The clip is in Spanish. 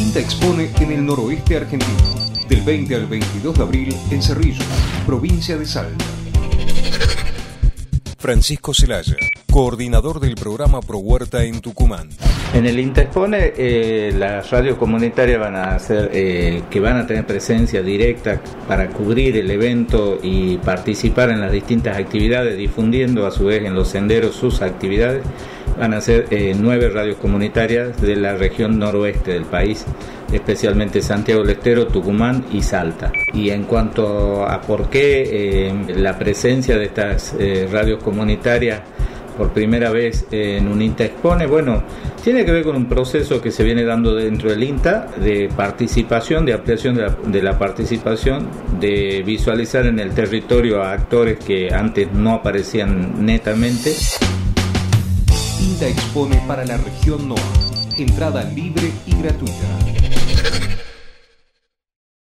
INTA expone en el noroeste argentino, del 20 al 22 de abril en Cerrillos, provincia de Salta. Francisco Celaya, coordinador del programa Pro Huerta en Tucumán. En el INTA expone, las radios comunitarias van a tener presencia directa para cubrir el evento y participar en las distintas actividades, difundiendo a su vez en los senderos sus actividades. Van a ser 9 radios comunitarias de la región noroeste del país, especialmente Santiago del Estero, Tucumán y Salta. Y en cuanto a por qué la presencia de estas radios comunitarias por primera vez en un INTA expone, bueno, tiene que ver con un proceso que se viene dando dentro del INTA de participación, de ampliación de la participación, de visualizar en el territorio a actores que antes no aparecían netamente. INTA expone para la región NOA. Entrada libre y gratuita.